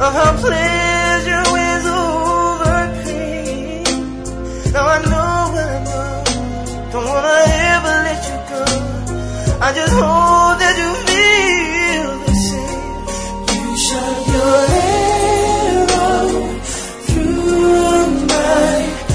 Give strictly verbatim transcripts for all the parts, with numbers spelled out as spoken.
of how pleasure wins over pain. Now I know what I know, don't wanna ever let you go. I just hope that you feel the same. You shot your arrow through my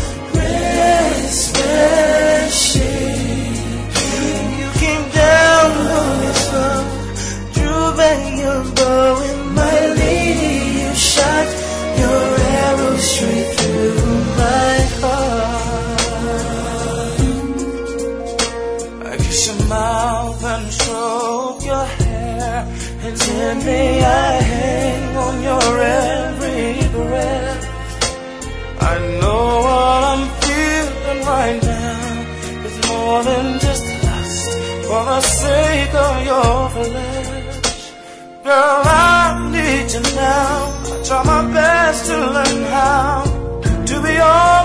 restless shade. You came down on me slow, drew back your bow, and my lady, you shot your arrow straight through my heart. I kiss your mouth and stroke your hair, and gently I hang on your every breath. I know what I'm feeling right now is more than just lust for the sake of your flesh. Girl, I need you now. I try my best to learn how to be all